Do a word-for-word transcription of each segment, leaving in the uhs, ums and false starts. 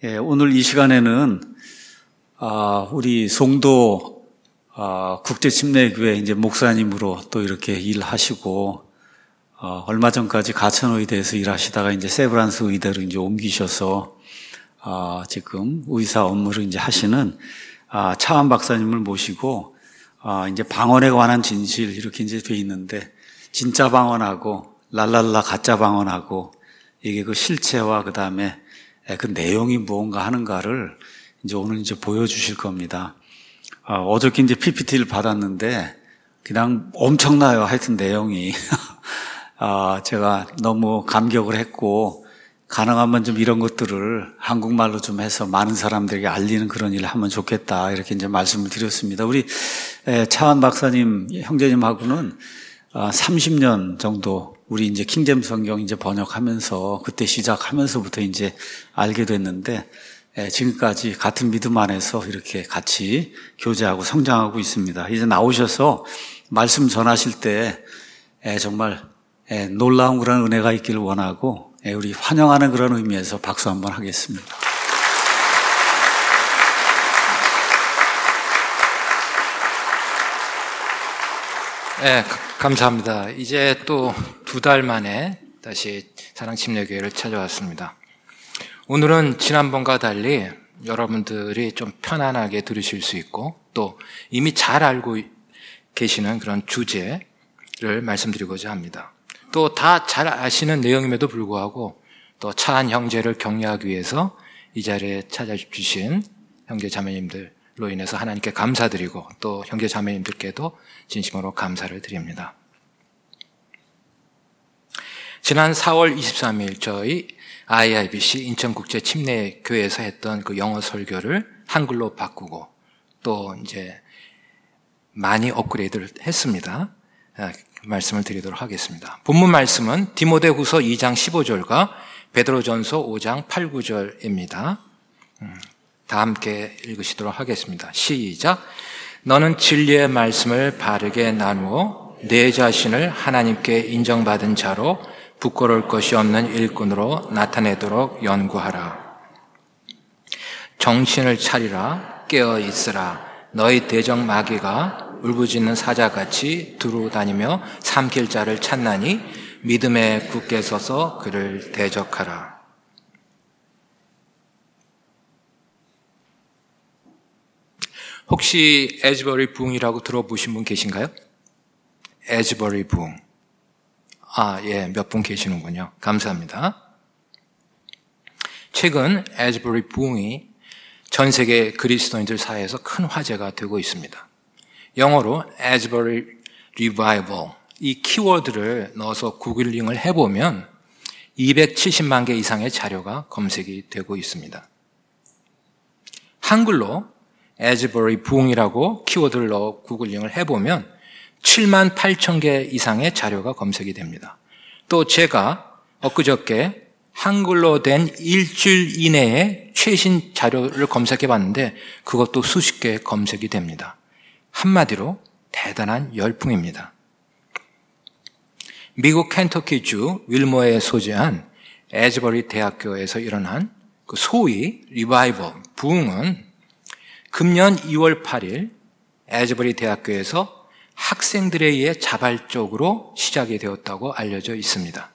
예, 오늘 이 시간에는 아, 우리 송도 아, 국제침례교회 이제 목사님으로 또 이렇게 일하시고 어, 얼마 전까지 가천의대에서 일하시다가 이제 세브란스 의대로 이제 옮기셔서 아, 지금 의사 업무를 이제 하시는 아, 차한 박사님을 모시고 아, 이제 방언에 관한 진실 이렇게 이제 돼 있는데 진짜 방언하고 랄랄라 가짜 방언하고 이게 그 실체와 그 다음에 그 내용이 무언가 하는가를 이제 오늘 이제 보여주실 겁니다. 아, 어저께 이제 피피티를 받았는데 그냥 엄청나요. 하여튼 내용이. 아, 제가 너무 감격을 했고 가능하면 좀 이런 것들을 한국말로 좀 해서 많은 사람들에게 알리는 그런 일을 하면 좋겠다. 이렇게 이제 말씀을 드렸습니다. 우리 차한 박사님, 형제님하고는 삼십 년 정도 우리 이제 킹제임스 성경 이제 번역하면서 그때 시작하면서부터 이제 알게 됐는데 지금까지 같은 믿음 안에서 이렇게 같이 교제하고 성장하고 있습니다. 이제 나오셔서 말씀 전하실 때 정말 놀라운 그런 은혜가 있기를 원하고 우리 환영하는 그런 의미에서 박수 한번 하겠습니다. 네, 감사합니다. 이제 또 두 달 만에 다시 사랑침례교회를 찾아왔습니다. 오늘은 지난번과 달리 여러분들이 좀 편안하게 들으실 수 있고 또 이미 잘 알고 계시는 그런 주제를 말씀드리고자 합니다. 또 다 잘 아시는 내용임에도 불구하고 또 차한 형제를 격려하기 위해서 이 자리에 찾아주신 형제 자매님들로 인해서 하나님께 감사드리고 또 형제 자매님들께도 진심으로 감사를 드립니다. 지난 사월 이십삼일 저희 아이아이비씨 인천국제침례교회에서 했던 그 영어 설교를 한글로 바꾸고 또 이제 많이 업그레이드를 했습니다. 말씀을 드리도록 하겠습니다. 본문 말씀은 디모데후서 이 장 십오 절과 베드로전서 오 장 팔, 구 절입니다. 다 함께 읽으시도록 하겠습니다. 시작. 너는 진리의 말씀을 바르게 나누어 내 자신을 하나님께 인정받은 자로 부끄러울 것이 없는 일꾼으로 나타내도록 연구하라. 정신을 차리라. 깨어 있으라. 너희 대적 마귀가 울부짖는 사자같이 두루 다니며 삼킬 자를 찾나니 믿음에 굳게 서서 그를 대적하라. 혹시 에즈버리 부흥이라고 들어보신 분 계신가요? 에즈버리 부흥. 아, 예, 몇 분 계시는군요. 감사합니다. 최근 에즈버리 부흥이 전 세계 그리스도인들 사이에서 큰 화제가 되고 있습니다. 영어로 에즈버리 리바이벌, 이 키워드를 넣어서 구글링을 해보면 이백칠십만 개 이상의 자료가 검색이 되고 있습니다. 한글로 에즈버리 부흥이라고 키워드를 넣어 구글링을 해보면 칠만 팔천 개 이상의 자료가 검색이 됩니다. 또 제가 엊그저께 한글로 된 일주일 이내에 최신 자료를 검색해 봤는데 그것도 수십 개 검색이 됩니다. 한마디로 대단한 열풍입니다. 미국 켄터키주 윌머에 소재한 에즈버리 대학교에서 일어난 그 소위 리바이벌, 부흥은 금년 이월 팔일 에즈버리 대학교에서 학생들에 의해 자발적으로 시작이 되었다고 알려져 있습니다.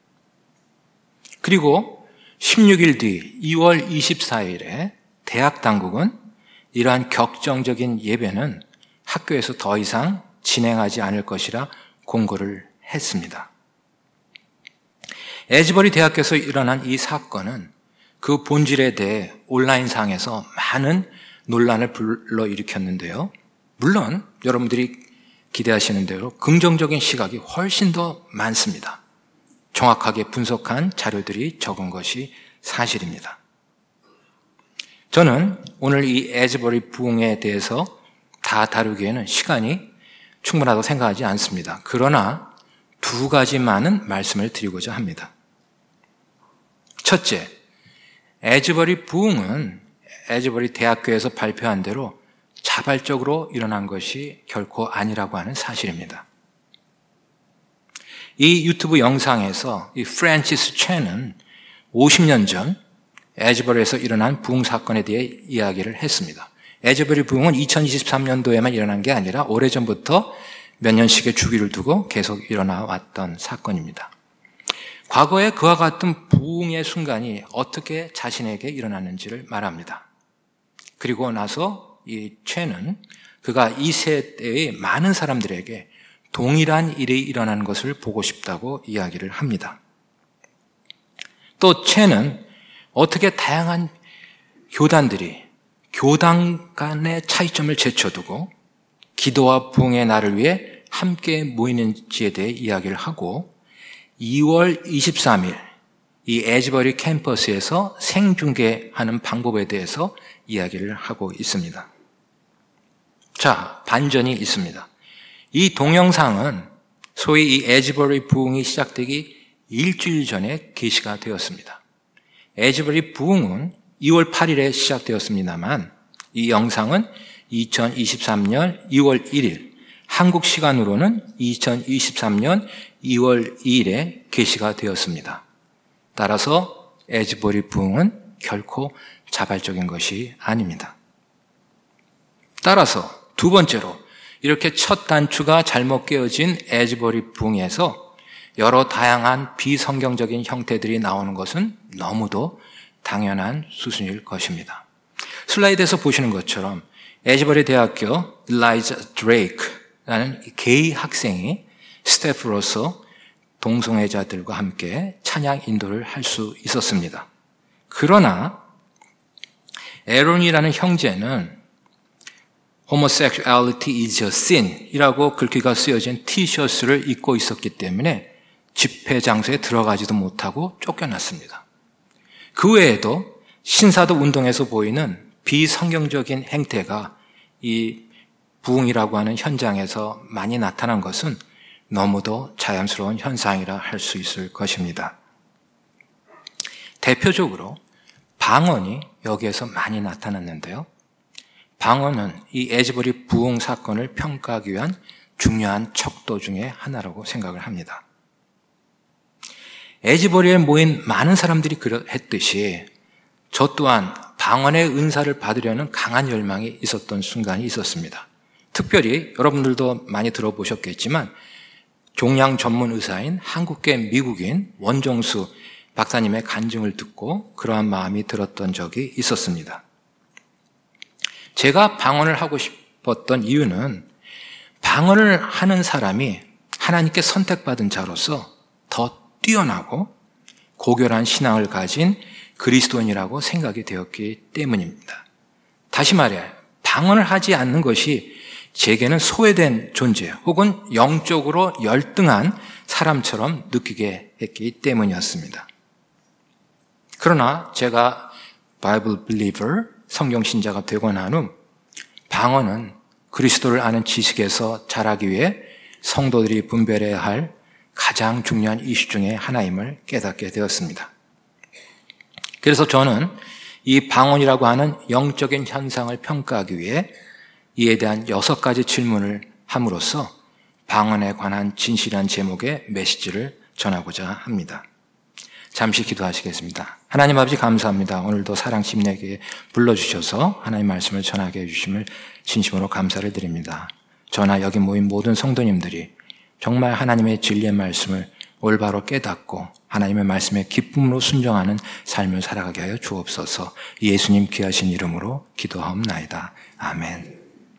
그리고 십육일 뒤 이월 이십사일에 대학 당국은 이러한 격정적인 예배는 학교에서 더 이상 진행하지 않을 것이라 공고를 했습니다. 에즈버리 대학교에서 일어난 이 사건은 그 본질에 대해 온라인상에서 많은 논란을 불러일으켰는데요. 물론 여러분들이 기대하시는 대로 긍정적인 시각이 훨씬 더 많습니다. 정확하게 분석한 자료들이 적은 것이 사실입니다. 저는 오늘 이 에즈버리 부흥에 대해서 다 다루기에는 시간이 충분하다고 생각하지 않습니다. 그러나 두 가지만은 말씀을 드리고자 합니다. 첫째, 에즈버리 부흥은 에즈버리 대학교에서 발표한 대로 자발적으로 일어난 것이 결코 아니라고 하는 사실입니다. 이 유튜브 영상에서 이 프랜시스 첸은 오십 년 전 에즈벌에서 일어난 부흥 사건에 대해 이야기를 했습니다. 에즈벌의 부흥은 이천이십삼 년도에만 일어난 게 아니라 오래전부터 몇 년씩의 주기를 두고 계속 일어나 왔던 사건입니다. 과거에 그와 같은 부흥의 순간이 어떻게 자신에게 일어났는지를 말합니다. 그리고 나서 이 최는 그가 이 세대의 많은 사람들에게 동일한 일이 일어나는 것을 보고 싶다고 이야기를 합니다. 또 최는 어떻게 다양한 교단들이 교단 간의 차이점을 제쳐두고 기도와 부흥의 날을 위해 함께 모이는지에 대해 이야기를 하고 이월 이십삼일 이 에즈버리 캠퍼스에서 생중계하는 방법에 대해서 이야기를 하고 있습니다. 자, 반전이 있습니다. 이 동영상은 소위 이 에즈버리 부흥이 시작되기 일주일 전에 게시가 되었습니다. 에즈버리 부흥은 이월 팔일에 시작되었습니다만 이 영상은 이천이십삼 년 이월 일일, 한국 시간으로는 이천이십삼 년 이월 이일에 게시가 되었습니다. 따라서 에즈버리 부흥은 결코 자발적인 것이 아닙니다. 따라서 두 번째로 이렇게 첫 단추가 잘못 깨어진 에즈버리 부흥에서 여러 다양한 비성경적인 형태들이 나오는 것은 너무도 당연한 수순일 것입니다. 슬라이드에서 보시는 것처럼 에즈버리 대학교 일라이자 드레이크라는 게이 학생이 스태프로서 동성애자들과 함께 찬양 인도를 할 수 있었습니다. 그러나 에론이라는 형제는 Homosexuality is a sin 이라고 글귀가 쓰여진 티셔츠를 입고 있었기 때문에 집회 장소에 들어가지도 못하고 쫓겨났습니다. 그 외에도 신사도 운동에서 보이는 비성경적인 행태가 이 부흥이라고 하는 현장에서 많이 나타난 것은 너무도 자연스러운 현상이라 할 수 있을 것입니다. 대표적으로 방언이 여기에서 많이 나타났는데요. 방언은 이 에즈버리 부흥 사건을 평가하기 위한 중요한 척도 중에 하나라고 생각을 합니다. 에즈버리에 모인 많은 사람들이 그랬듯이 저 또한 방언의 은사를 받으려는 강한 열망이 있었던 순간이 있었습니다. 특별히 여러분들도 많이 들어보셨겠지만 종양 전문 의사인 한국계 미국인 원종수 박사님의 간증을 듣고 그러한 마음이 들었던 적이 있었습니다. 제가 방언을 하고 싶었던 이유는 방언을 하는 사람이 하나님께 선택받은 자로서 더 뛰어나고 고결한 신앙을 가진 그리스도인이라고 생각이 되었기 때문입니다. 다시 말해 방언을 하지 않는 것이 제게는 소외된 존재 혹은 영적으로 열등한 사람처럼 느끼게 했기 때문이었습니다. 그러나 제가 바이블 빌리버, 성경 신자가 되고 난 후 방언은 그리스도를 아는 지식에서 자라기 위해 성도들이 분별해야 할 가장 중요한 이슈 중에 하나임을 깨닫게 되었습니다. 그래서 저는 이 방언이라고 하는 영적인 현상을 평가하기 위해 이에 대한 여섯 가지 질문을 함으로써 방언에 관한 진실한 제목의 메시지를 전하고자 합니다. 잠시 기도하시겠습니다. 하나님 아버지 감사합니다. 오늘도 사랑 침례교회에 불러주셔서 하나님의 말씀을 전하게 해주심을 진심으로 감사를 드립니다. 저나 여기 모인 모든 성도님들이 정말 하나님의 진리의 말씀을 올바로 깨닫고 하나님의 말씀에 기쁨으로 순종하는 삶을 살아가게 하여 주옵소서. 예수님 귀하신 이름으로 기도하옵나이다. 아멘.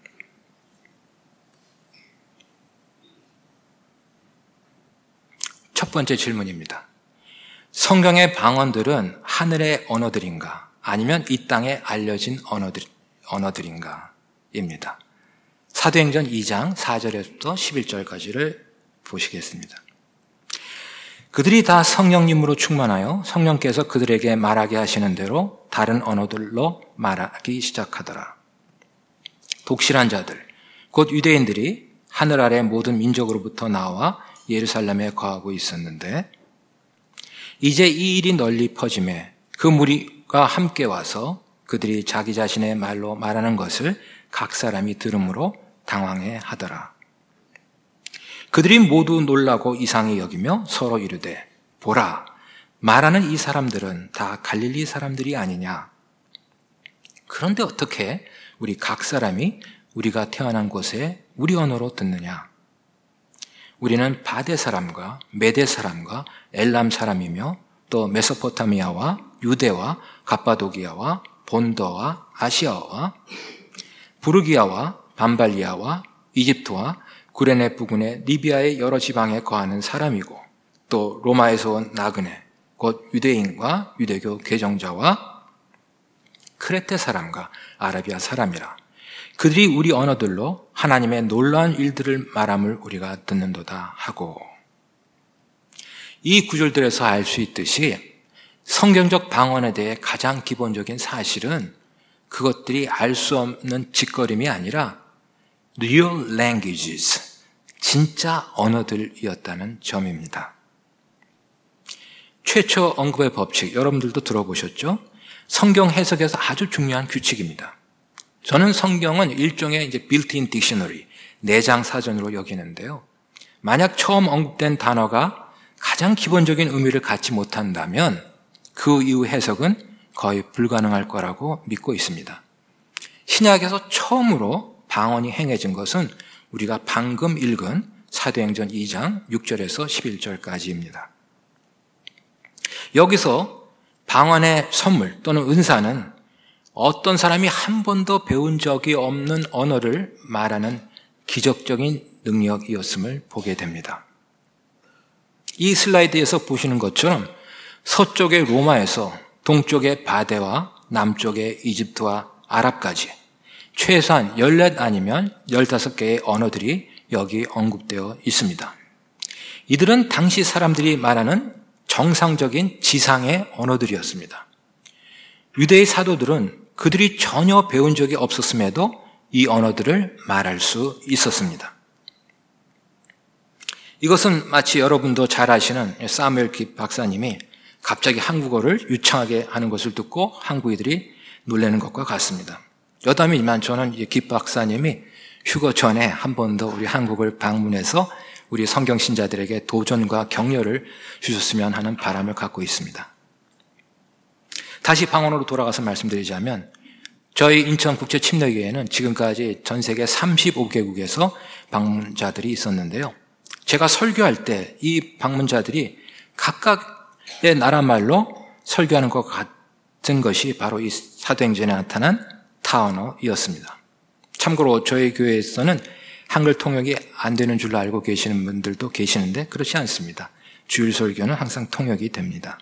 첫 번째 질문입니다. 성경의 방언들은 하늘의 언어들인가 아니면 이 땅에 알려진 언어들, 언어들인가 입니다. 사도행전 이 장 사 절에서부터 십일 절까지를 보시겠습니다. 그들이 다 성령님으로 충만하여 성령께서 그들에게 말하게 하시는 대로 다른 언어들로 말하기 시작하더라. 독실한 자들, 곧 유대인들이 하늘 아래 모든 민족으로부터 나와 예루살렘에 거하고 있었는데 이제 이 일이 널리 퍼짐에 그 무리가 함께 와서 그들이 자기 자신의 말로 말하는 것을 각 사람이 들음으로 당황해 하더라. 그들이 모두 놀라고 이상히 여기며 서로 이르되 보라, 말하는 이 사람들은 다 갈릴리 사람들이 아니냐? 그런데 어떻게 우리 각 사람이 우리가 태어난 곳에 우리 언어로 듣느냐? 우리는 바데 사람과 메데 사람과 엘람 사람이며 또 메소포타미아와 유대와 갑바도기아와 본도와 아시아와 부르기아와 밤발리아와 이집트와 구레네 부근의 리비아의 여러 지방에 거하는 사람이고 또 로마에서 온 나그네 곧 유대인과 유대교 개정자와 크레테 사람과 아라비아 사람이라. 그들이 우리 언어들로 하나님의 놀라운 일들을 말함을 우리가 듣는도다 하고, 이 구절들에서 알 수 있듯이 성경적 방언에 대해 가장 기본적인 사실은 그것들이 알 수 없는 짓거림이 아니라 real languages, 진짜 언어들이었다는 점입니다. 최초 언급의 법칙, 여러분들도 들어보셨죠? 성경 해석에서 아주 중요한 규칙입니다. 저는 성경은 일종의 이제 built-in dictionary, 내장 사전으로 여기는데요. 만약 처음 언급된 단어가 가장 기본적인 의미를 갖지 못한다면 그 이후 해석은 거의 불가능할 거라고 믿고 있습니다. 신약에서 처음으로 방언이 행해진 것은 우리가 방금 읽은 사도행전 이 장 육 절에서 십일 절까지입니다. 여기서 방언의 선물 또는 은사는 어떤 사람이 한 번도 배운 적이 없는 언어를 말하는 기적적인 능력이었음을 보게 됩니다. 이 슬라이드에서 보시는 것처럼 서쪽의 로마에서 동쪽의 바데와 남쪽의 이집트와 아랍까지 최소한 열넷 아니면 열다섯 개의 언어들이 여기 언급되어 있습니다. 이들은 당시 사람들이 말하는 정상적인 지상의 언어들이었습니다. 유대의 사도들은 그들이 전혀 배운 적이 없었음에도 이 언어들을 말할 수 있었습니다. 이것은 마치 여러분도 잘 아시는 사무엘 깁 박사님이 갑자기 한국어를 유창하게 하는 것을 듣고 한국인들이 놀라는 것과 같습니다. 여담이지만 저는 깁 박사님이 휴거 전에 한 번 더 우리 한국을 방문해서 우리 성경 신자들에게 도전과 격려를 주셨으면 하는 바람을 갖고 있습니다. 다시 방언으로 돌아가서 말씀드리자면 저희 인천국제침례교회는 지금까지 전 세계 삼십오 개국에서 방문자들이 있었는데요. 제가 설교할 때 이 방문자들이 각각의 나라 말로 설교하는 것 같은 것이 바로 이 사도행전에 나타난 타언어이었습니다. 참고로 저희 교회에서는 한글 통역이 안 되는 줄로 알고 계시는 분들도 계시는데 그렇지 않습니다. 주일 설교는 항상 통역이 됩니다.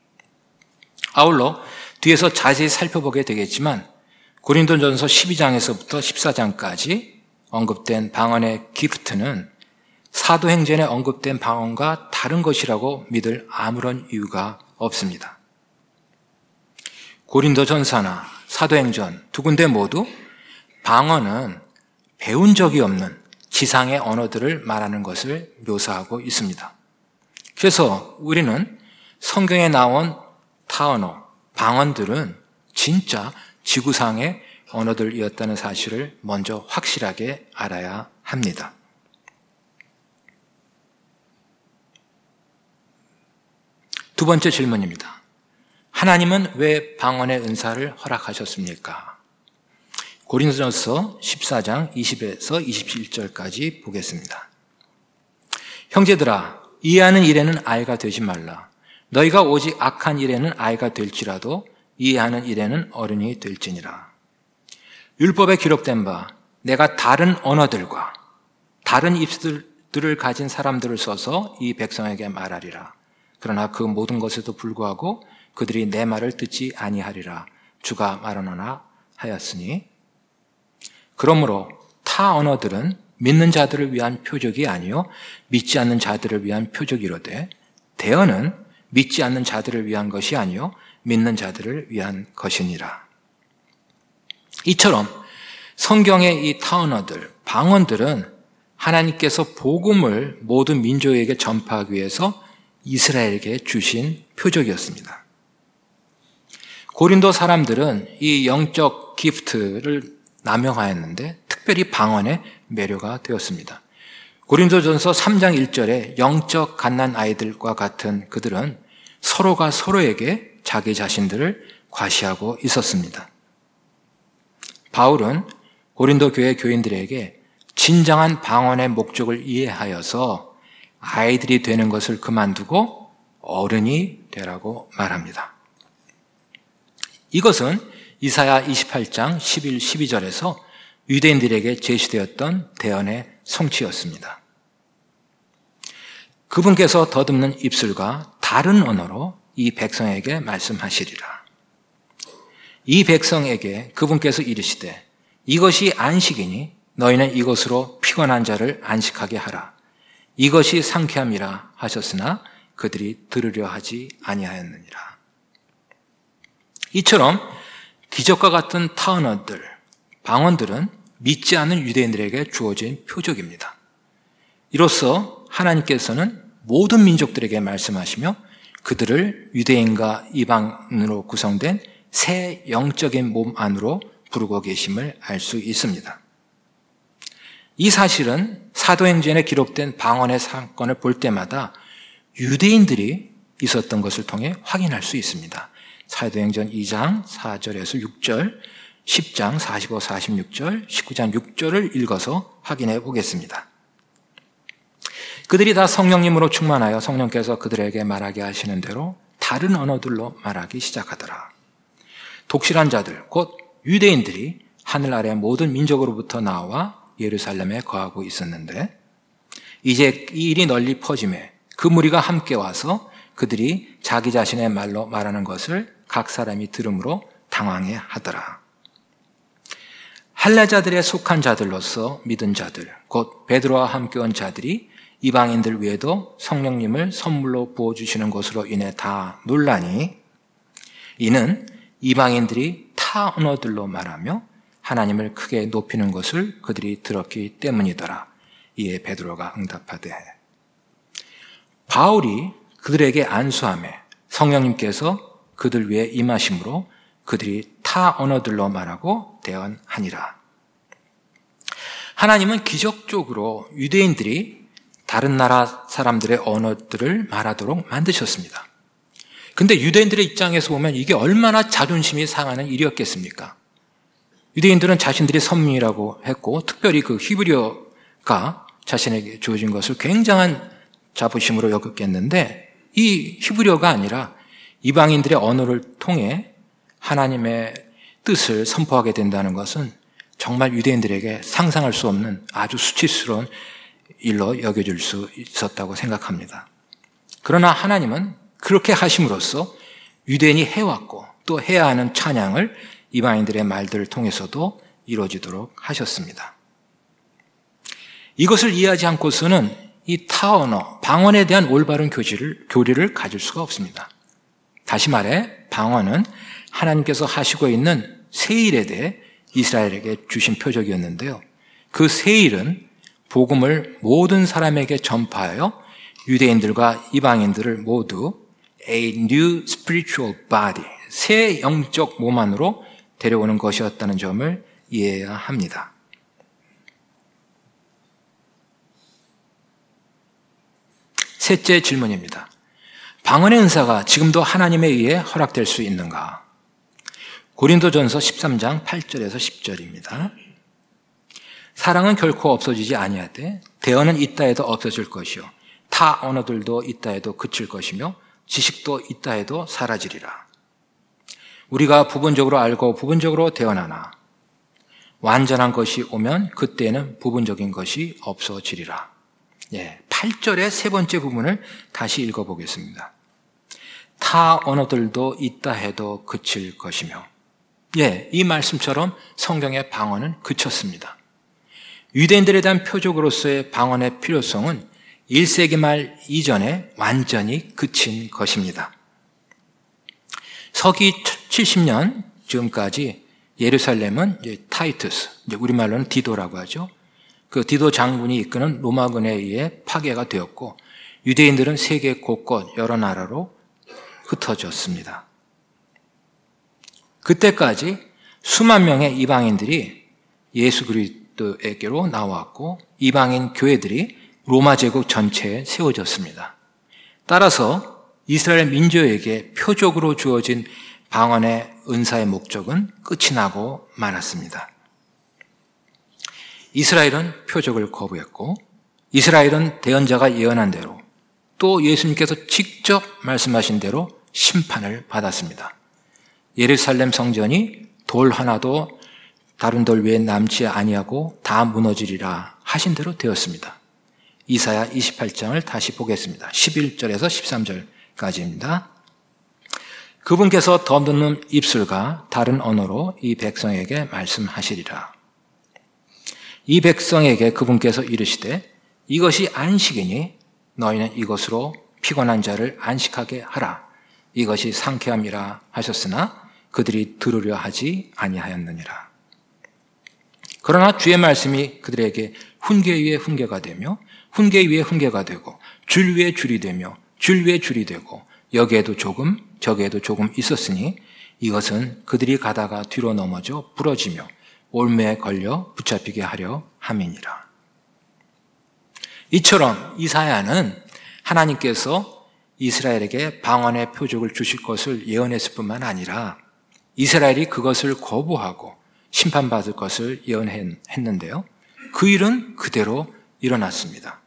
아울러 뒤에서 자세히 살펴보게 되겠지만 고린도전서 십이 장에서부터 십사 장까지 언급된 방언의 기프트는 사도행전에 언급된 방언과 다른 것이라고 믿을 아무런 이유가 없습니다. 고린도전서나 사도행전 두 군데 모두 방언은 배운 적이 없는 지상의 언어들을 말하는 것을 묘사하고 있습니다. 그래서 우리는 성경에 나온 타언어, 방언들은 진짜 지구상의 언어들이었다는 사실을 먼저 확실하게 알아야 합니다. 두 번째 질문입니다. 하나님은 왜 방언의 은사를 허락하셨습니까? 고린도전서 십사 장 이십에서 이십일 절까지 보겠습니다. 형제들아, 이해하는 일에는 아이가 되지 말라. 너희가 오직 악한 일에는 아이가 될지라도 이해하는 일에는 어른이 될지니라. 율법에 기록된 바 내가 다른 언어들과 다른 입술들을 가진 사람들을 써서 이 백성에게 말하리라. 그러나 그 모든 것에도 불구하고 그들이 내 말을 듣지 아니하리라. 주가 말하노라 하였으니, 그러므로 타 언어들은 믿는 자들을 위한 표적이 아니요 믿지 않는 자들을 위한 표적이로되 대언은 믿지 않는 자들을 위한 것이 아니요 믿는 자들을 위한 것이니라. 이처럼 성경의 이 타 언어들, 방언들은 하나님께서 복음을 모든 민족에게 전파하기 위해서 이스라엘에게 주신 표적이었습니다. 고린도 사람들은 이 영적 기프트를 남용하였는데 특별히 방언의 매료가 되었습니다. 고린도전서 삼 장 일 절에 영적 갓난 아이들과 같은 그들은 서로가 서로에게 자기 자신들을 과시하고 있었습니다. 바울은 고린도 교회 교인들에게 진정한 방언의 목적을 이해하여서 아이들이 되는 것을 그만두고 어른이 되라고 말합니다. 이것은 이사야 이십팔 장 십일, 십이 절에서 유대인들에게 제시되었던 대언의 성취였습니다. 그분께서 더듬는 입술과 다른 언어로 이 백성에게 말씀하시리라. 이 백성에게 그분께서 이르시되 이것이 안식이니 너희는 이것으로 피곤한 자를 안식하게 하라. 이것이 상쾌함이라 하셨으나 그들이 들으려 하지 아니하였느니라. 이처럼 기적과 같은 타언어들, 방언들은 믿지 않는 유대인들에게 주어진 표적입니다. 이로써 하나님께서는 모든 민족들에게 말씀하시며 그들을 유대인과 이방인으로 구성된 새 영적인 몸 안으로 부르고 계심을 알 수 있습니다. 이 사실은 사도행전에 기록된 방언의 사건을 볼 때마다 유대인들이 있었던 것을 통해 확인할 수 있습니다. 사도행전 이 장 사 절에서 육 절, 십 장 사십오, 사십육 절, 십구 장 육 절을 읽어서 확인해 보겠습니다. 그들이 다 성령님으로 충만하여 성령께서 그들에게 말하게 하시는 대로 다른 언어들로 말하기 시작하더라. 독실한 자들, 곧 유대인들이 하늘 아래 모든 민족으로부터 나와 예루살렘에 거하고 있었는데 이제 이 일이 널리 퍼짐에 그 무리가 함께 와서 그들이 자기 자신의 말로 말하는 것을 각 사람이 들음으로 당황해 하더라. 할례자들에 속한 자들로서 믿은 자들, 곧 베드로와 함께 온 자들이 이방인들 외에도 성령님을 선물로 부어주시는 것으로 인해 다 논란이, 이는 이방인들이 타 언어들로 말하며 하나님을 크게 높이는 것을 그들이 들었기 때문이더라. 이에 베드로가 응답하되 바울이 그들에게 안수하며 성령님께서 그들 위에 임하심으로 그들이 타 언어들로 말하고 대언하니라. 하나님은 기적적으로 유대인들이 다른 나라 사람들의 언어들을 말하도록 만드셨습니다. 근데 유대인들의 입장에서 보면 이게 얼마나 자존심이 상하는 일이었겠습니까? 유대인들은 자신들이 선민이라고 했고 특별히 그 히브리어가 자신에게 주어진 것을 굉장한 자부심으로 여겼겠는데 이 히브리어가 아니라 이방인들의 언어를 통해 하나님의 뜻을 선포하게 된다는 것은 정말 유대인들에게 상상할 수 없는 아주 수치스러운 일로 여겨질 수 있었다고 생각합니다. 그러나 하나님은 그렇게 하심으로써 유대인이 해왔고 또 해야 하는 찬양을 이방인들의 말들을 통해서도 이루어지도록 하셨습니다. 이것을 이해하지 않고서는 이 타언어, 방언에 대한 올바른 교리를, 교리를 가질 수가 없습니다. 다시 말해 방언은 하나님께서 하시고 있는 새 일에 대해 이스라엘에게 주신 표적이었는데요. 그 새 일은 복음을 모든 사람에게 전파하여 유대인들과 이방인들을 모두 a new spiritual body, 새 영적 몸 안으로 데려오는 것이었다는 점을 이해해야 합니다. 셋째 질문입니다. 방언의 은사가 지금도 하나님에 의해 허락될 수 있는가? 고린도전서 십삼 장 팔 절에서 십 절입니다. 사랑은 결코 없어지지 아니하되 대언은 있다 해도 없어질 것이요 타 언어들도 있다 해도 그칠 것이며 지식도 있다 해도 사라지리라. 우리가 부분적으로 알고 부분적으로 대언하나 완전한 것이 오면 그때는 부분적인 것이 없어지리라. 예, 팔 절의 세 번째 부분을 다시 읽어보겠습니다. 타 언어들도 있다 해도 그칠 것이며, 예, 이 말씀처럼 성경의 방언은 그쳤습니다. 유대인들에 대한 표적으로서의 방언의 필요성은 일 세기 말 이전에 완전히 그친 것입니다. 서기 칠십 년 지금까지 예루살렘은 이제 타이투스, 이제 우리말로는 디도라고 하죠. 그 디도 장군이 이끄는 로마군에 의해 파괴가 되었고 유대인들은 세계 곳곳 여러 나라로 흩어졌습니다. 그때까지 수만 명의 이방인들이 예수 그리스도에게로 나왔고 이방인 교회들이 로마 제국 전체에 세워졌습니다. 따라서 이스라엘 민족에게 표적으로 주어진 방언의 은사의 목적은 끝이 나고 말았습니다. 이스라엘은 표적을 거부했고 이스라엘은 대언자가 예언한 대로 또 예수님께서 직접 말씀하신 대로 심판을 받았습니다. 예루살렘 성전이 돌 하나도 다른 돌 위에 남지 아니하고 다 무너지리라 하신 대로 되었습니다. 이사야 이십팔 장을 다시 보겠습니다. 십일 절에서 십삼 절까지입니다. 그분께서 더듬는 입술과 다른 언어로 이 백성에게 말씀하시리라. 이 백성에게 그분께서 이르시되 이것이 안식이니 너희는 이것으로 피곤한 자를 안식하게 하라. 이것이 상쾌함이라 하셨으나 그들이 들으려 하지 아니하였느니라. 그러나 주의 말씀이 그들에게 훈계 위에 훈계가 되며 훈계 위에 훈계가 되고 줄 위에 줄이 되며 줄 위에 줄이 되고 여기에도 조금 저기에도 조금 있었으니 이것은 그들이 가다가 뒤로 넘어져 부러지며 올매에 걸려 붙잡히게 하려 함이니라. 이처럼 이사야는 하나님께서 이스라엘에게 방언의 표적을 주실 것을 예언했을 뿐만 아니라 이스라엘이 그것을 거부하고 심판받을 것을 예언했는데요. 그 일은 그대로 일어났습니다.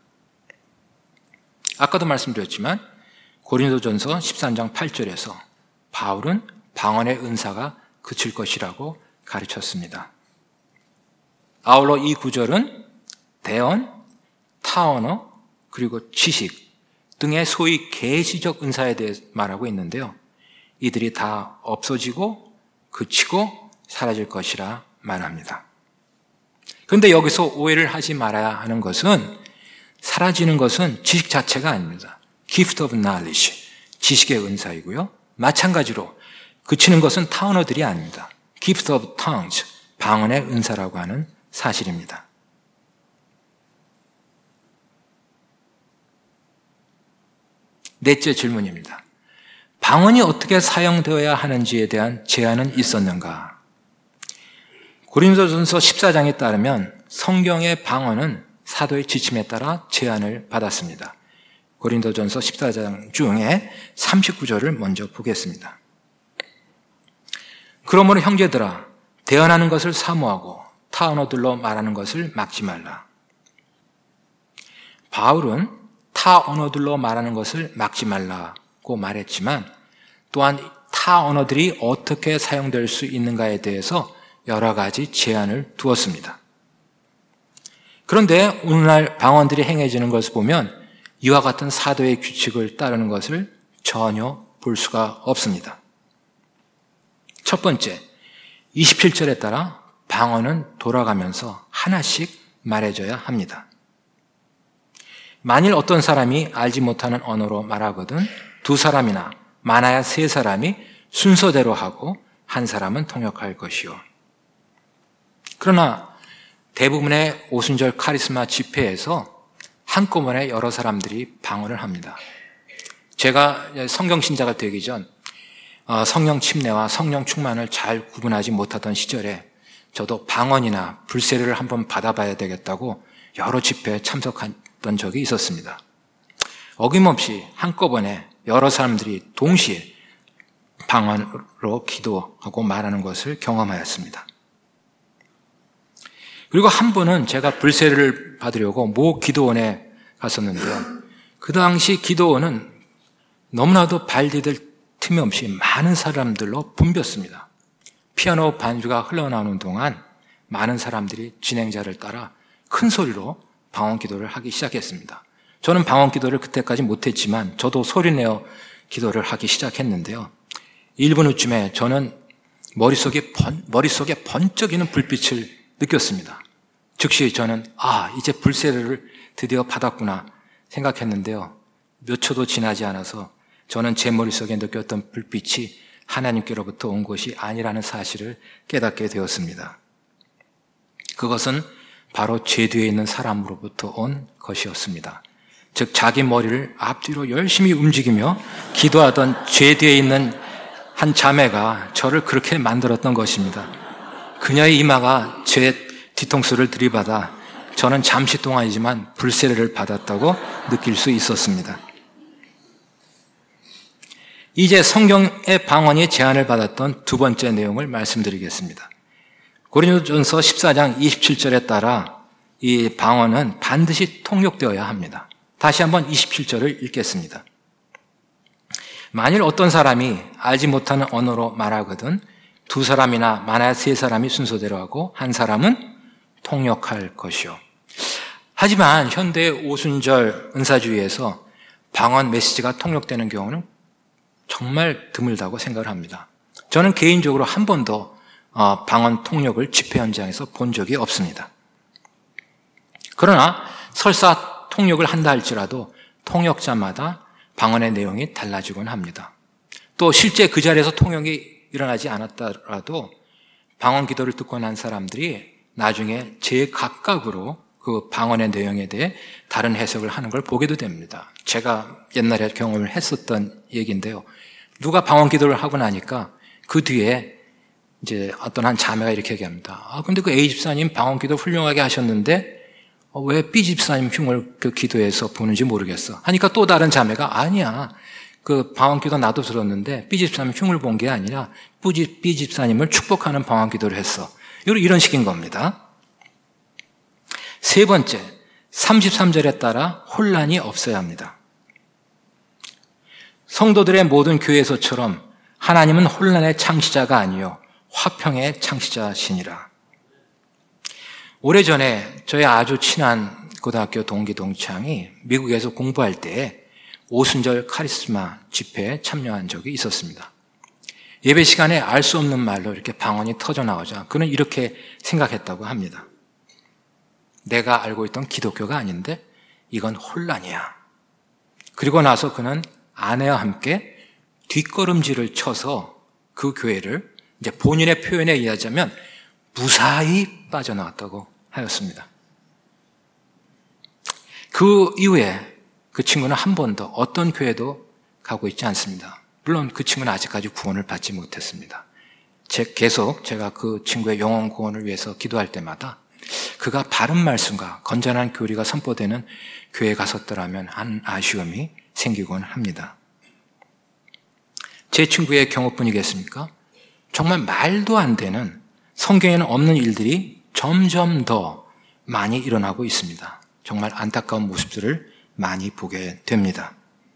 아까도 말씀드렸지만 고린도전서 십삼 장 팔 절에서 바울은 방언의 은사가 그칠 것이라고 가르쳤습니다. 아울러 이 구절은 대언, 타언어, 그리고 지식 등의 소위 계시적 은사에 대해 말하고 있는데요. 이들이 다 없어지고 그치고 사라질 것이라 말합니다. 그런데 여기서 오해를 하지 말아야 하는 것은 사라지는 것은 지식 자체가 아닙니다. gift of knowledge, 지식의 은사이고요. 마찬가지로 그치는 것은 타언어들이 아닙니다. gift of tongues, 방언의 은사라고 하는 사실입니다. 넷째 질문입니다. 방언이 어떻게 사용되어야 하는지에 대한 제한은 있었는가? 고린도전서 십사 장에 따르면 성경의 방언은 사도의 지침에 따라 제한을 받았습니다. 고린도전서 십사 장 중에 삼십구 절을 먼저 보겠습니다. 그러므로 형제들아, 대언하는 것을 사모하고 타 언어들로 말하는 것을 막지 말라. 바울은 타 언어들로 말하는 것을 막지 말라고 말했지만 또한 타 언어들이 어떻게 사용될 수 있는가에 대해서 여러 가지 제한을 두었습니다. 그런데 오늘날 방언들이 행해지는 것을 보면 이와 같은 사도의 규칙을 따르는 것을 전혀 볼 수가 없습니다. 첫 번째, 이십칠 절에 따라 방언은 돌아가면서 하나씩 말해줘야 합니다. 만일 어떤 사람이 알지 못하는 언어로 말하거든 두 사람이나 많아야 세 사람이 순서대로 하고 한 사람은 통역할 것이요. 그러나 대부분의 오순절 카리스마 집회에서 한꺼번에 여러 사람들이 방언을 합니다. 제가 성경 신자가 되기 전 성령 침례와 성령 충만을 잘 구분하지 못하던 시절에 저도 방언이나 불세례를 한번 받아봐야 되겠다고 여러 집회에 참석했던 적이 있었습니다. 어김없이 한꺼번에 여러 사람들이 동시에 방언으로 기도하고 말하는 것을 경험하였습니다. 그리고 한 번은 제가 불세례를 받으려고 모 기도원에 갔었는데요. 그 당시 기도원은 너무나도 발 디딜 틈이 없이 많은 사람들로 붐볐습니다. 피아노 반주가 흘러나오는 동안 많은 사람들이 진행자를 따라 큰 소리로 방언 기도를 하기 시작했습니다. 저는 방언 기도를 그때까지 못했지만 저도 소리내어 기도를 하기 시작했는데요. 일 분 후쯤에 저는 머릿속에, 번, 머릿속에 번쩍이는 불빛을 느꼈습니다. 즉시 저는 아, 이제 불세례를 드디어 받았구나 생각했는데요. 몇 초도 지나지 않아서 저는 제 머릿속에 느꼈던 불빛이 하나님께로부터 온 것이 아니라는 사실을 깨닫게 되었습니다. 그것은 바로 죄 뒤에 있는 사람으로부터 온 것이었습니다. 즉 자기 머리를 앞뒤로 열심히 움직이며 기도하던 죄 뒤에 있는 한 자매가 저를 그렇게 만들었던 것입니다. 그녀의 이마가 제 뒤통수를 들이받아 저는 잠시 동안이지만 불세례를 받았다고 느낄 수 있었습니다. 이제 성경의 방언이 제한을 받았던 두 번째 내용을 말씀드리겠습니다. 고린도전서 십사 장 이십칠 절에 따라 이 방언은 반드시 통역되어야 합니다. 다시 한번 이십칠 절을 읽겠습니다. 만일 어떤 사람이 알지 못하는 언어로 말하거든 두 사람이나 많아야 세 사람이 순서대로 하고 한 사람은 통역할 것이요. 하지만 현대의 오순절 은사주의에서 방언 메시지가 통역되는 경우는 정말 드물다고 생각을 합니다. 저는 개인적으로 한 번도 방언 통역을 집회 현장에서 본 적이 없습니다. 그러나 설사 통역을 한다 할지라도 통역자마다 방언의 내용이 달라지곤 합니다. 또 실제 그 자리에서 통역이 일어나지 않았더라도 방언 기도를 듣고 난 사람들이 나중에 제각각으로 그 방언의 내용에 대해 다른 해석을 하는 걸 보게도 됩니다. 제가 옛날에 경험을 했었던 얘기인데요. 누가 방언 기도를 하고 나니까 그 뒤에 이제 어떤 한 자매가 이렇게 얘기합니다. 아, 근데 그 A 집사님 방언 기도 훌륭하게 하셨는데 왜 B 집사님 흉을 그 기도에서 보는지 모르겠어. 하니까 또 다른 자매가 아니야. 그 방언 기도 나도 들었는데 B 집사님 흉을 본 게 아니라 B 집사님을 축복하는 방언 기도를 했어. 이런 식인 겁니다. 세 번째, 삼십삼 절에 따라 혼란이 없어야 합니다. 성도들의 모든 교회에서처럼 하나님은 혼란의 창시자가 아니요 화평의 창시자시니라. 오래전에 저희 아주 친한 고등학교 동기 동창이 미국에서 공부할 때 오순절 카리스마 집회에 참여한 적이 있었습니다. 예배 시간에 알 수 없는 말로 이렇게 방언이 터져 나오자 그는 이렇게 생각했다고 합니다. 내가 알고 있던 기독교가 아닌데 이건 혼란이야. 그리고 나서 그는 아내와 함께 뒷걸음질을 쳐서 그 교회를 이제 본인의 표현에 의하자면 무사히 빠져나왔다고 하였습니다. 그 이후에 그 친구는 한 번도 어떤 교회도 가고 있지 않습니다. 물론 그 친구는 아직까지 구원을 받지 못했습니다. 제, 계속 제가 그 친구의 영혼 구원을 위해서 기도할 때마다 그가 바른 말씀과 건전한 교리가 선포되는 교회에 갔었더라면 한 아쉬움이 생기곤 합니다. 제 친구의 경우뿐이겠습니까? 정말 말도 안 되는 성경에는 없는 일들이 점점 더 많이 일어나고 있습니다. 정말 안타까운 모습들을 많이 보게 됩니다.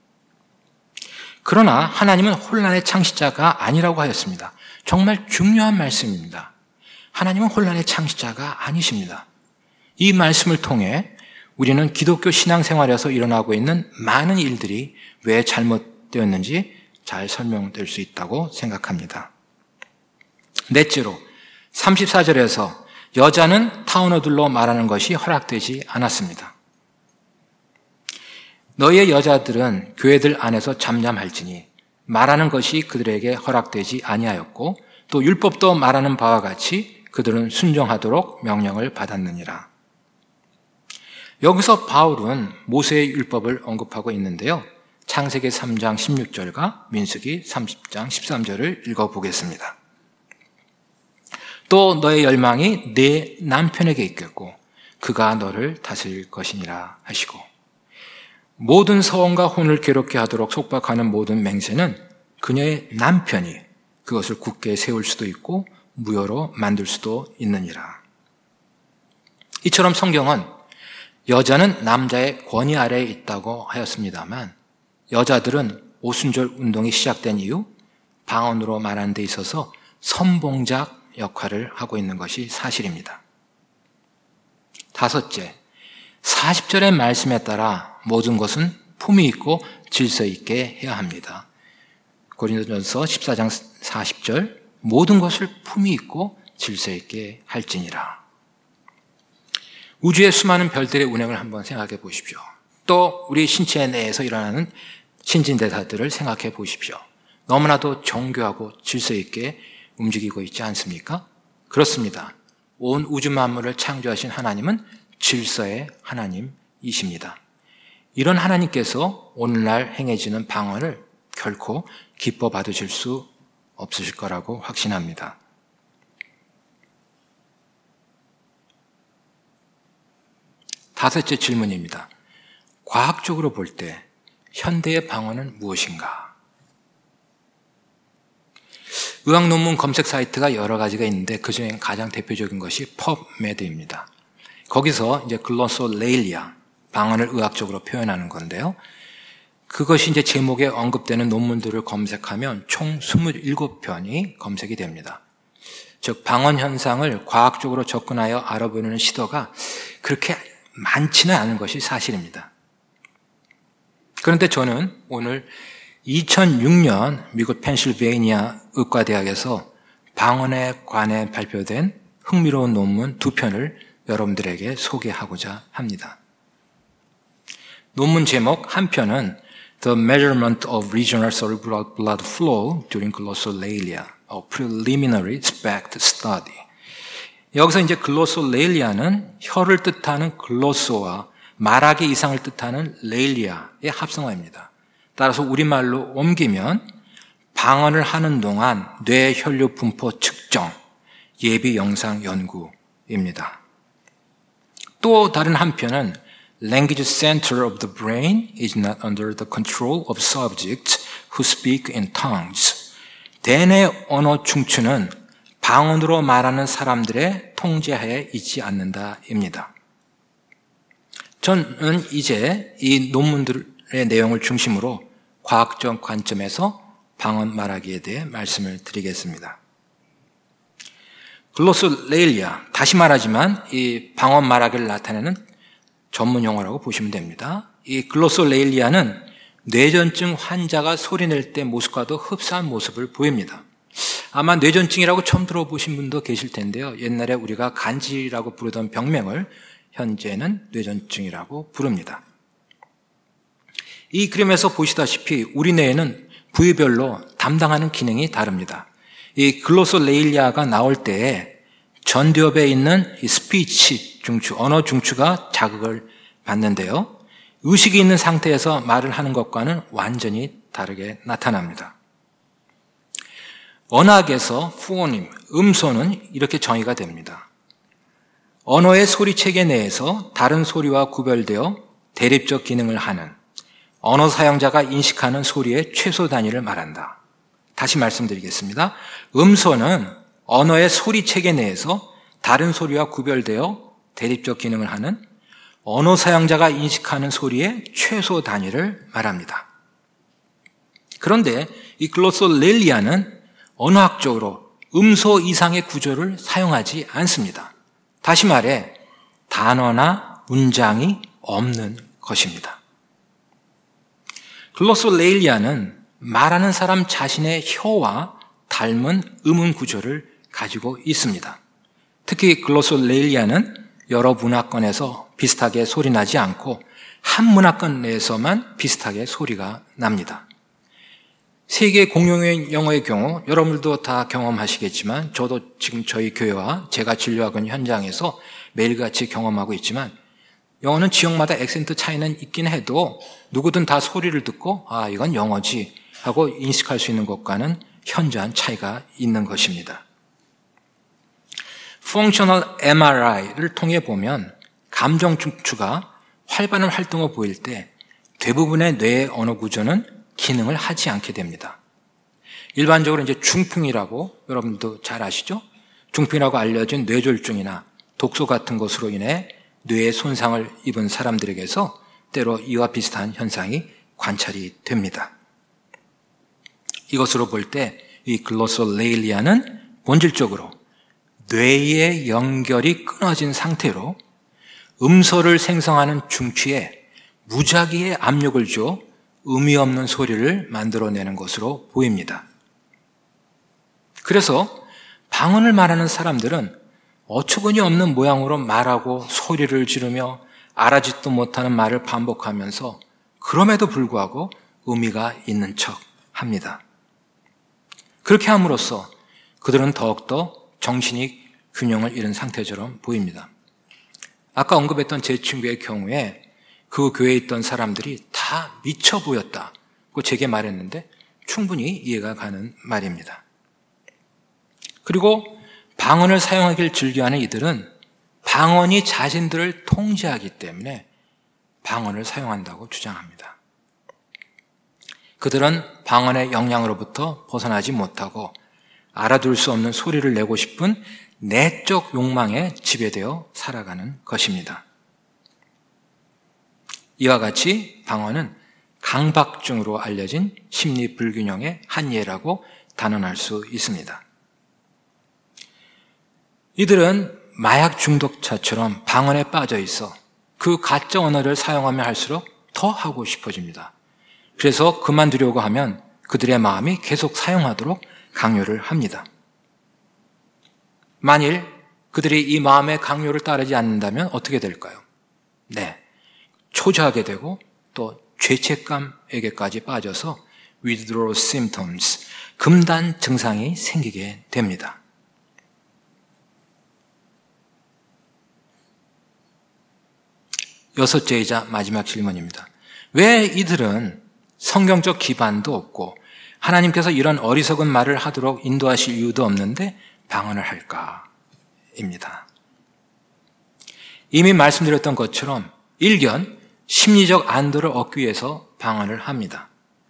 그러나 하나님은 혼란의 창시자가 아니라고 하였습니다. 정말 중요한 말씀입니다. 하나님은 혼란의 창시자가 아니십니다. 이 말씀을 통해 우리는 기독교 신앙생활에서 일어나고 있는 많은 일들이 왜 잘못되었는지 잘 설명될 수 있다고 생각합니다. 넷째로 삼십사 절에서 여자는 타원어들로 말하는 것이 허락되지 않았습니다. 너희의 여자들은 교회들 안에서 잠잠할지니 말하는 것이 그들에게 허락되지 아니하였고 또 율법도 말하는 바와 같이 그들은 순종하도록 명령을 받았느니라. 여기서 바울은 모세의 율법을 언급하고 있는데요. 창세기 삼 장 십육 절과 민수기 삼십 장 십삼 절을 읽어보겠습니다. 또 너의 열망이 네 남편에게 있겠고 그가 너를 다스릴 것이니라 하시고 모든 서원과 혼을 괴롭게 하도록 속박하는 모든 맹세는 그녀의 남편이 그것을 굳게 세울 수도 있고 무효로 만들 수도 있느니라. 이처럼 성경은 여자는 남자의 권위 아래에 있다고 하였습니다만 여자들은 오순절 운동이 시작된 이후 방언으로 말하는 데 있어서 선봉작 역할을 하고 있는 것이 사실입니다. 다섯째, 사십 절의 말씀에 따라 모든 것은 품위 있고 질서 있게 해야 합니다. 고린도전서 십사 장 사십 절 모든 것을 품위 있고 질서 있게 할지니라. 우주의 수많은 별들의 운행을 한번 생각해 보십시오. 또 우리 신체 내에서 일어나는 신진대사들을 생각해 보십시오. 너무나도 정교하고 질서 있게 움직이고 있지 않습니까? 그렇습니다. 온 우주 만물을 창조하신 하나님은 질서의 하나님이십니다. 이런 하나님께서 오늘날 행해지는 방언을 결코 기뻐 받으실 수 없으실 거라고 확신합니다. 다섯째 질문입니다. 과학적으로 볼 때 현대의 방언은 무엇인가? 의학 논문 검색 사이트가 여러 가지가 있는데 그중에 가장 대표적인 것이 펍메드입니다. 거기서 이제 글로솔레일리아, 방언을 의학적으로 표현하는 건데요. 그것이 이제 제목에 언급되는 논문들을 검색하면 총 이십칠 편이 검색이 됩니다. 즉, 방언 현상을 과학적으로 접근하여 알아보는 시도가 그렇게 많지는 않은 것이 사실입니다. 그런데 저는 오늘 이천육 년 미국 펜실베이니아 의과대학에서 방언에 관해 발표된 흥미로운 논문 두 편을 여러분들에게 소개하고자 합니다. 논문 제목 한 편은 The Measurement of Regional Cerebral Blood Flow During Glossolalia, a Preliminary SPECT Study. 여기서 이제 글로솔레일리아는 혀를 뜻하는 글로소와 말하기 이상을 뜻하는 레일리아의 합성어입니다. 따라서 우리말로 옮기면 방언을 하는 동안 뇌 혈류 분포 측정, 예비 영상 연구입니다. 또 다른 한편은 Language center of the brain is not under the control of subjects who speak in tongues. 대뇌 언어 중추는 방언으로 말하는 사람들의 통제하에 있지 않는다입니다. 저는 이제 이 논문들의 내용을 중심으로 과학적 관점에서 방언 말하기에 대해 말씀을 드리겠습니다. 글로솔레일리아, 다시 말하지만 이 방언 말하기를 나타내는 전문 용어라고 보시면 됩니다. 이 글로솔레일리아는 뇌전증 환자가 소리낼 때 모습과도 흡사한 모습을 보입니다. 아마 뇌전증이라고 처음 들어보신 분도 계실 텐데요. 옛날에 우리가 간질이라고 부르던 병명을 현재는 뇌전증이라고 부릅니다. 이 그림에서 보시다시피 우리 뇌에는 부위별로 담당하는 기능이 다릅니다. 이 글로솔레일리아가 나올 때에 전두엽에 있는 이 스피치 중추, 언어 중추가 자극을 받는데요. 의식이 있는 상태에서 말을 하는 것과는 완전히 다르게 나타납니다. 언어학에서 포님, 음소는 이렇게 정의가 됩니다. 언어의 소리 체계 내에서 다른 소리와 구별되어 대립적 기능을 하는 언어 사용자가 인식하는 소리의 최소 단위를 말한다. 다시 말씀드리겠습니다. 음소는 언어의 소리 체계 내에서 다른 소리와 구별되어 대립적 기능을 하는 언어 사용자가 인식하는 소리의 최소 단위를 말합니다. 그런데 이 글로솔레일리아는 언어학적으로 음소 이상의 구조를 사용하지 않습니다. 다시 말해 단어나 문장이 없는 것입니다. 글로솔레일리아는 말하는 사람 자신의 혀와 닮은 음운 구조를 가지고 있습니다. 특히 글로솔레일리아는 여러 문화권에서 비슷하게 소리 나지 않고 한 문화권 내에서만 비슷하게 소리가 납니다. 세계 공용의 영어의 경우 여러분들도 다 경험하시겠지만 저도 지금 저희 교회와 제가 진료하고 있는 현장에서 매일같이 경험하고 있지만 영어는 지역마다 액센트 차이는 있긴 해도 누구든 다 소리를 듣고 아 이건 영어지 하고 인식할 수 있는 것과는 현저한 차이가 있는 것입니다. Functional 엠알아이를 통해 보면 감정 중추가 활발한 활동을 보일 때 대부분의 뇌의 언어 구조는 기능을 하지 않게 됩니다. 일반적으로 이제 중풍이라고 여러분도 잘 아시죠? 중풍이라고 알려진 뇌졸중이나 독소 같은 것으로 인해 뇌에 손상을 입은 사람들에게서 때로 이와 비슷한 현상이 관찰이 됩니다. 이것으로 볼 때 이 글로솔레일리아는 본질적으로 뇌의 연결이 끊어진 상태로 음소를 생성하는 중추에 무작위의 압력을 줘 의미 없는 소리를 만들어내는 것으로 보입니다. 그래서 방언을 말하는 사람들은 어처구니 없는 모양으로 말하고 소리를 지르며 알아듣지도 못하는 말을 반복하면서 그럼에도 불구하고 의미가 있는 척 합니다. 그렇게 함으로써 그들은 더욱더 정신이 균형을 잃은 상태처럼 보입니다. 아까 언급했던 제 친구의 경우에 그 교회에 있던 사람들이 다 미쳐 보였다고 제게 말했는데 충분히 이해가 가는 말입니다. 그리고 방언을 사용하기를 즐겨하는 이들은 방언이 자신들을 통제하기 때문에 방언을 사용한다고 주장합니다. 그들은 방언의 영향으로부터 벗어나지 못하고 알아둘 수 없는 소리를 내고 싶은 내적 욕망에 지배되어 살아가는 것입니다. 이와 같이 방언은 강박증으로 알려진 심리 불균형의 한 예라고 단언할 수 있습니다. 이들은 마약 중독자처럼 방언에 빠져 있어 그 가짜 언어를 사용하면 할수록 더 하고 싶어집니다. 그래서 그만두려고 하면 그들의 마음이 계속 사용하도록 강요를 합니다. 만일 그들이 이 마음의 강요를 따르지 않는다면 어떻게 될까요? 네, 초조하게 되고 또 죄책감에게까지 빠져서 withdrawal symptoms, 금단 증상이 생기게 됩니다. 여섯째이자 마지막 질문입니다. 왜 이들은 성경적 기반도 없고 하나님께서 이런 어리석은 말을 하도록 인도하실 이유도 없는데 방언을 할까? 입니다. 이미 말씀드렸던 것처럼 일견 심리적 안도를 얻기 위해서 방언을 합니다.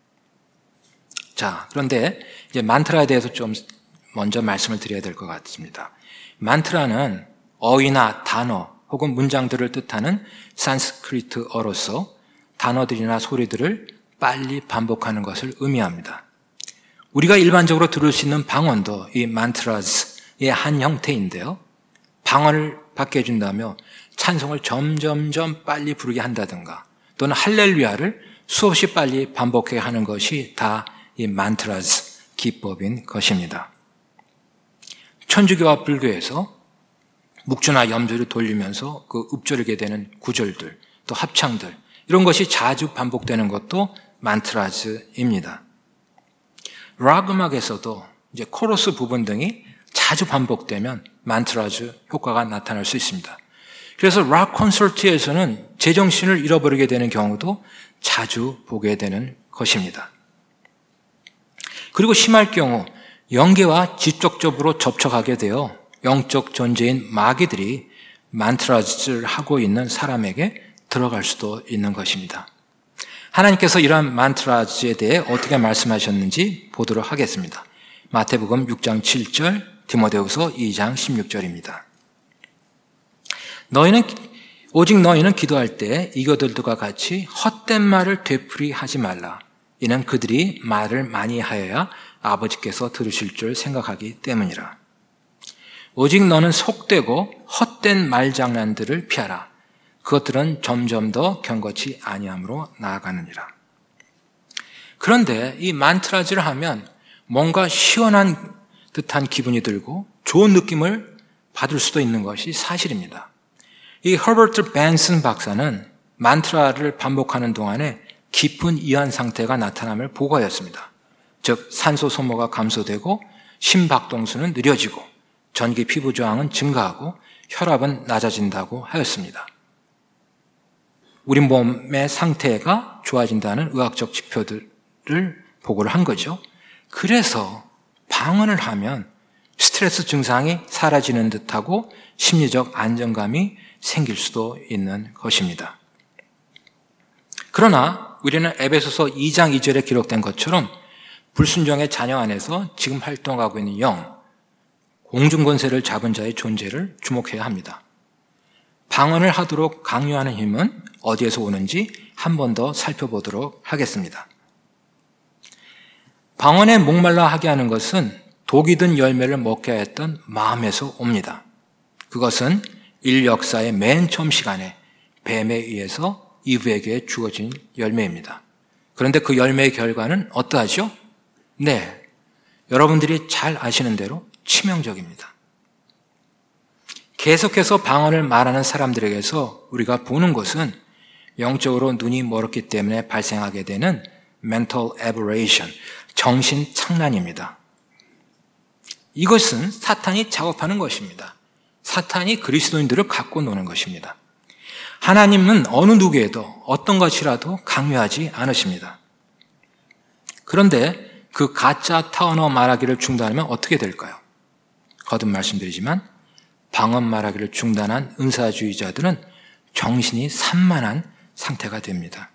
자, 그런데 이제 만트라에 대해서 좀 먼저 말씀을 드려야 될 것 같습니다. 만트라는 어휘나 단어 혹은 문장들을 뜻하는 산스크리트어로서 단어들이나 소리들을 빨리 반복하는 것을 의미합니다. 우리가 일반적으로 들을 수 있는 방언도 이 만트라즈의 한 형태인데요. 방언을 받게 해준다며 찬송을 점점점 빨리 부르게 한다든가 또는 할렐루야를 수없이 빨리 반복해 하는 것이 다 이 만트라즈 기법인 것입니다. 천주교와 불교에서 묵주나 염주를 돌리면서 그 읊조리게 되는 구절들 또 합창들 이런 것이 자주 반복되는 것도 만트라즈입니다. 락 음악에서도 이제 코러스 부분 등이 자주 반복되면 만트라즈 효과가 나타날 수 있습니다. 그래서 락 콘서트에서는 제정신을 잃어버리게 되는 경우도 자주 보게 되는 것입니다. 그리고 심할 경우 영계와 직접적으로 접촉하게 되어 영적 존재인 마귀들이 만트라즈를 하고 있는 사람에게 들어갈 수도 있는 것입니다. 하나님께서 이러한 만트라즈에 대해 어떻게 말씀하셨는지 보도록 하겠습니다. 마태복음 육 장 칠 절, 디모데후서 이 장 십육 절입니다. 너희는 오직 너희는 기도할 때 이교들과 같이 헛된 말을 되풀이하지 말라. 이는 그들이 말을 많이 하여야 아버지께서 들으실 줄 생각하기 때문이라. 오직 너는 속되고 헛된 말장난들을 피하라. 그것들은 점점 더 경거치 아니함으로 나아가느니라. 그런데 이 만트라즈를 하면 뭔가 시원한 듯한 기분이 들고 좋은 느낌을 받을 수도 있는 것이 사실입니다. 이 허버트 벤슨 박사는 만트라를 반복하는 동안에 깊은 이완 상태가 나타남을 보고하였습니다. 즉 산소 소모가 감소되고 심박동수는 느려지고 전기 피부 저항은 증가하고 혈압은 낮아진다고 하였습니다. 우리 몸의 상태가 좋아진다는 의학적 지표들을 보고를 한 거죠. 그래서 방언을 하면 스트레스 증상이 사라지는 듯하고 심리적 안정감이 생길 수도 있는 것입니다. 그러나 우리는 에베소서 이 장 이 절에 기록된 것처럼 불순종의 자녀 안에서 지금 활동하고 있는 영, 공중권세를 잡은 자의 존재를 주목해야 합니다. 방언을 하도록 강요하는 힘은 어디에서 오는지 한 번 더 살펴보도록 하겠습니다. 방언에 목말라 하게 하는 것은 독이 든 열매를 먹게 했던 마음에서 옵니다. 그것은 일 역사의 맨 처음 시간에 뱀에 의해서 이브에게 주어진 열매입니다. 그런데 그 열매의 결과는 어떠하죠? 네, 여러분들이 잘 아시는 대로 치명적입니다. 계속해서 방언을 말하는 사람들에게서 우리가 보는 것은 영적으로 눈이 멀었기 때문에 발생하게 되는 mental aberration, 정신 착란입니다. 이것은 사탄이 작업하는 것입니다. 사탄이 그리스도인들을 갖고 노는 것입니다. 하나님은 어느 누구에도 어떤 것이라도 강요하지 않으십니다. 그런데 그 가짜 타언어 말하기를 중단하면 어떻게 될까요? 거듭 말씀드리지만 방언 말하기를 중단한 은사주의자들은 정신이 산만한 상태가 됩니다.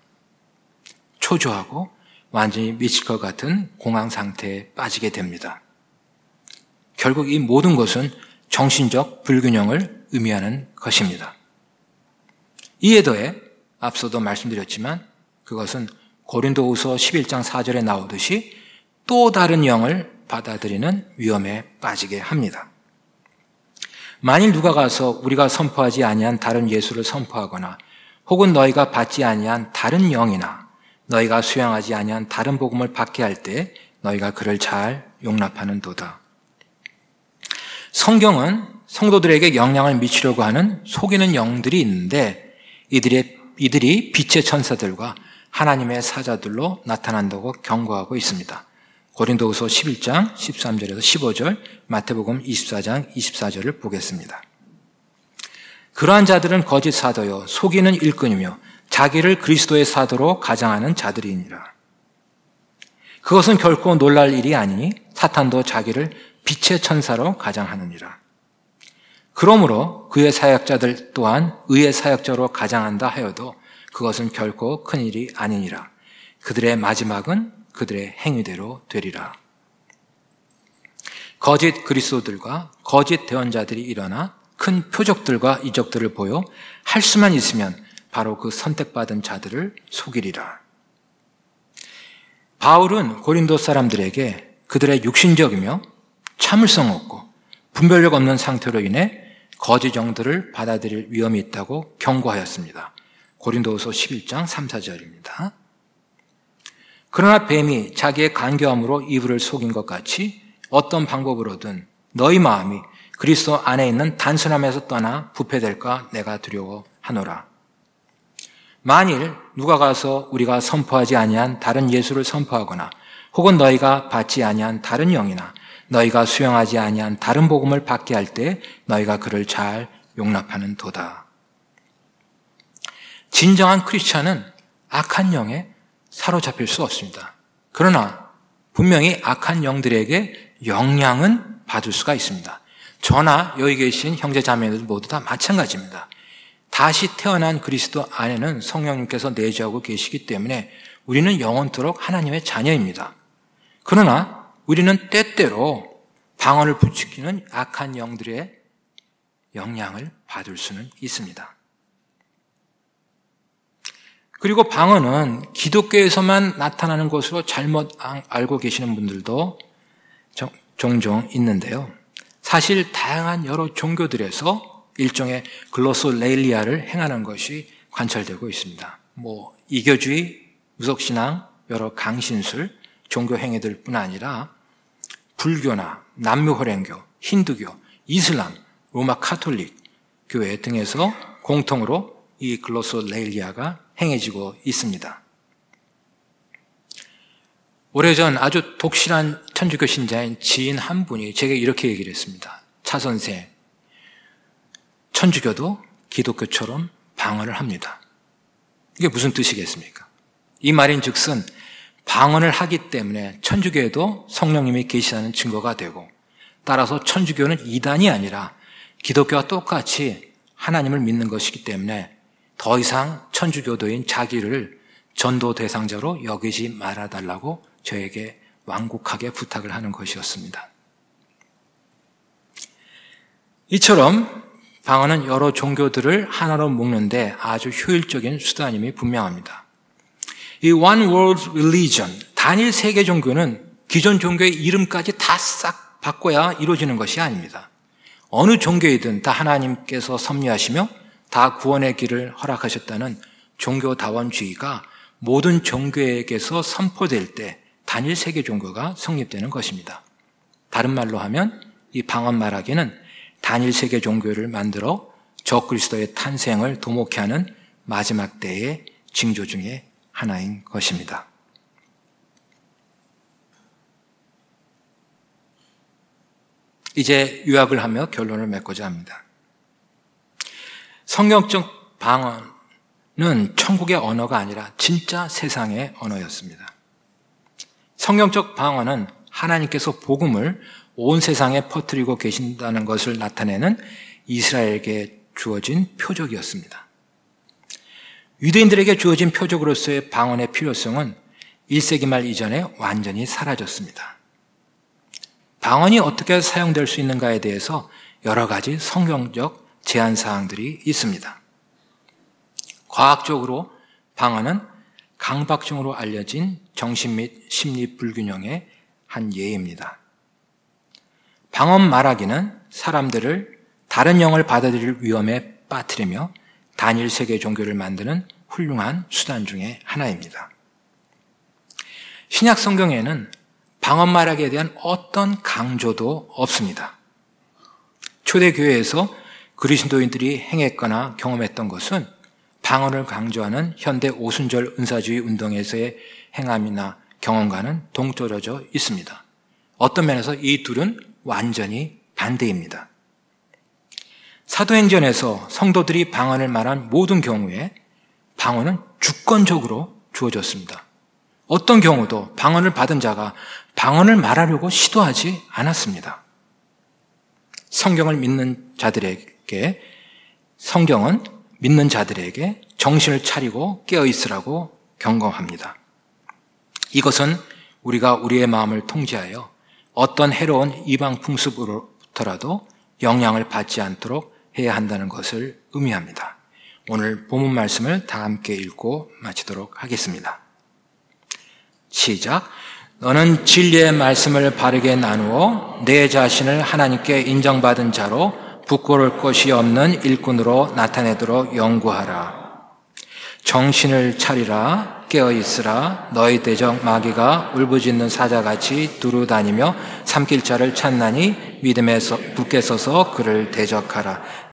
초조하고 완전히 미칠 것 같은 공황 상태에 빠지게 됩니다. 결국 이 모든 것은 정신적 불균형을 의미하는 것입니다. 이에 더해 앞서도 말씀드렸지만 그것은 고린도후서 십일 장 사 절에 나오듯이 또 다른 영을 받아들이는 위험에 빠지게 합니다. 만일 누가 가서 우리가 선포하지 아니한 다른 예수를 선포하거나 혹은 너희가 받지 아니한 다른 영이나 너희가 수양하지 아니한 다른 복음을 받게 할 때 너희가 그를 잘 용납하는 도다. 성경은 성도들에게 영향을 미치려고 하는 속이는 영들이 있는데 이들의, 이들이 빛의 천사들과 하나님의 사자들로 나타난다고 경고하고 있습니다. 고린도후서 십일 장 십삼 절에서 십오 절, 마태복음 이십사 장 이십사 절을 보겠습니다. 그러한 자들은 거짓 사도요 속이는 일꾼이며 자기를 그리스도의 사도로 가장하는 자들이니라. 그것은 결코 놀랄 일이 아니니 사탄도 자기를 빛의 천사로 가장하느니라. 그러므로 그의 사역자들 또한 의의 사역자로 가장한다 하여도 그것은 결코 큰 일이 아니니라. 그들의 마지막은 그들의 행위대로 되리라. 거짓 그리스도들과 거짓 대언자들이 일어나 큰 표적들과 이적들을 보여 할 수만 있으면 바로 그 선택받은 자들을 속이리라. 바울은 고린도 사람들에게 그들의 육신적이며 참을성 없고 분별력 없는 상태로 인해 거짓 영들을 받아들일 위험이 있다고 경고하였습니다. 고린도후서 십일 장 삼, 사 절입니다. 그러나 뱀이 자기의 간교함으로 이브를 속인 것 같이 어떤 방법으로든 너희 마음이 그리스도 안에 있는 단순함에서 떠나 부패될까 내가 두려워하노라. 만일 누가 가서 우리가 선포하지 아니한 다른 예수를 선포하거나 혹은 너희가 받지 아니한 다른 영이나 너희가 수용하지 아니한 다른 복음을 받게 할 때 너희가 그를 잘 용납하는 도다. 진정한 크리스찬은 악한 영에 사로잡힐 수 없습니다. 그러나 분명히 악한 영들에게 영향은 받을 수가 있습니다. 저나 여기 계신 형제 자매들 모두 다 마찬가지입니다. 다시 태어난 그리스도 안에는 성령님께서 내주하고 계시기 때문에 우리는 영원토록 하나님의 자녀입니다. 그러나 우리는 때때로 방언을 부추기는 악한 영들의 영향을 받을 수는 있습니다. 그리고 방언은 기독교에서만 나타나는 것으로 잘못 알고 계시는 분들도 종종 있는데요. 사실 다양한 여러 종교들에서 일종의 글로솔레일리아를 행하는 것이 관찰되고 있습니다. 뭐 이교주의, 무속신앙, 여러 강신술, 종교 행위들뿐 아니라 불교나 남묘호랭교, 힌두교, 이슬람, 로마 카톨릭 교회 등에서 공통으로 이 글로솔레일리아가 행해지고 있습니다. 오래전 아주 독실한 천주교 신자인 지인 한 분이 제게 이렇게 얘기를 했습니다. 차 선생, 천주교도 기독교처럼 방언을 합니다. 이게 무슨 뜻이겠습니까? 이 말인 즉슨 방언을 하기 때문에 천주교에도 성령님이 계시다는 증거가 되고 따라서 천주교는 이단이 아니라 기독교와 똑같이 하나님을 믿는 것이기 때문에 더 이상 천주교도인 자기를 전도 대상자로 여기지 말아달라고 저에게 완곡하게 부탁을 하는 것이었습니다. 이처럼 방언은 여러 종교들을 하나로 묶는데 아주 효율적인 수단임이 분명합니다. 이 One World Religion, 단일 세계 종교는 기존 종교의 이름까지 다 싹 바꿔야 이루어지는 것이 아닙니다. 어느 종교이든 다 하나님께서 섭리하시며 다 구원의 길을 허락하셨다는 종교다원주의가 모든 종교에게서 선포될 때 단일 세계 종교가 성립되는 것입니다. 다른 말로 하면 이 방언 말하기는 단일 세계 종교를 만들어 적그리스도의 탄생을 도모케 하는 마지막 때의 징조 중에 하나인 것입니다. 이제 요약을 하며 결론을 맺고자 합니다. 성경적 방언은 천국의 언어가 아니라 진짜 세상의 언어였습니다. 성경적 방언은 하나님께서 복음을 온 세상에 퍼뜨리고 계신다는 것을 나타내는 이스라엘에게 주어진 표적이었습니다. 유대인들에게 주어진 표적으로서의 방언의 필요성은 일 세기 말 이전에 완전히 사라졌습니다. 방언이 어떻게 사용될 수 있는가에 대해서 여러 가지 성경적 제한 사항들이 있습니다. 과학적으로 방언은 강박증으로 알려진 정신 및 심리 불균형의 한 예입니다. 방언 말하기는 사람들을 다른 영을 받아들일 위험에 빠뜨리며 단일 세계 종교를 만드는 훌륭한 수단 중에 하나입니다. 신약 성경에는 방언 말하기에 대한 어떤 강조도 없습니다. 초대교회에서 그리스도인들이 행했거나 경험했던 것은 방언을 강조하는 현대 오순절 은사주의 운동에서의 행함이나 경험과는 동떨어져 있습니다. 어떤 면에서 이 둘은 완전히 반대입니다. 사도행전에서 성도들이 방언을 말한 모든 경우에 방언은 주권적으로 주어졌습니다. 어떤 경우도 방언을 받은 자가 방언을 말하려고 시도하지 않았습니다. 성경을 믿는 자들에게, 성경은 믿는 자들에게 정신을 차리고 깨어있으라고 경고합니다. 이것은 우리가 우리의 마음을 통제하여 어떤 해로운 이방 풍습으로부터라도 영향을 받지 않도록 해야 한다는 것을 의미합니다. 오늘 본문 말씀을 다 함께 읽고 마치도록 하겠습니다. 시작. 너는 진리의 말씀을 바르게 나누어 내 자신을 하나님께 인정받은 자로 부끄러울 것이 없는 일꾼으로 나타내도록 연구하라. 정신을 차리라. 깨어있으라. 너희 대적 마귀가 울부짖는 사자같이 두루다니며 삼킬 자를 찾나니 믿음에 붙게 서서 그를 대적하라.